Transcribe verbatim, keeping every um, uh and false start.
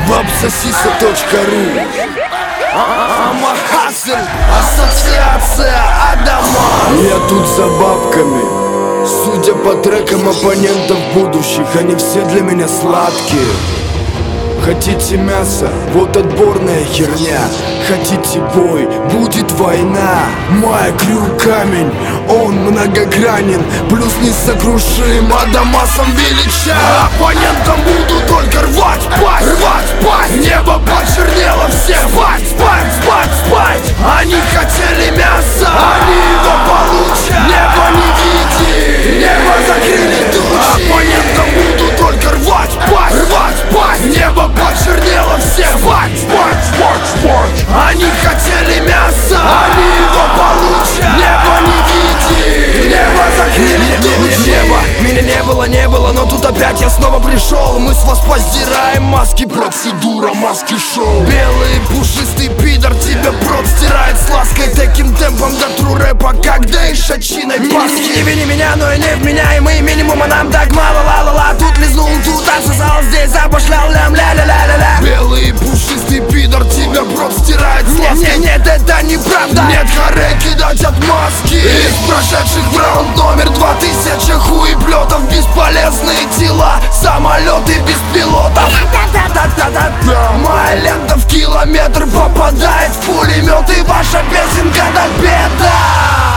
вапсосиса точка ру. Амахасль, ассоциация Адама. Я тут за бабками. Судя по трекам оппонентов будущих, они все для меня сладкие. Хотите мясо? Вот отборная херня. Хотите бой? Будет война. Моя крю камень, он многогранен, плюс несокрушим, Адамасом велича. Оппонентам буду только рвать пасть, рвать пасть. Небо почернело, все спать, спать, спать, спать. Они хотели мяса, они его получат. Небо не видит, небо закрыли тучи. Оппонентам буду только рвать пасть, рвать пасть. Небо почернело, все спать, спать, спать, спать. Они хотели мяса, они его получат. Небо не видит, небо закрыли тучи. Небо, меня не было, не было, но тут опять я снова пришел. Мы с вас поздираем маски, процедура маски шоу. Белый пушистый пидор тебя прот стирает с лаской. Таким темпом до тру рэпа, как дейшачиной паски. Не вини меня, но и не вменяемый минимум, а нам так мало. Ла-ла-ла, тут лизнул, тут отсосал, здесь запошлял, лям, ля-ля-ля-ля-ля. Белый пушистый пидор тебя прот стирает с лаской. Нет, нет, это неправда. Нет харе кидать отмазки. Из прошедших в раунд номер два тысяча хуеплетов. Бесполезные тела, самолеты без пилотов. Моя лента в километр попадает в пулемет, и ваша песенка до беда.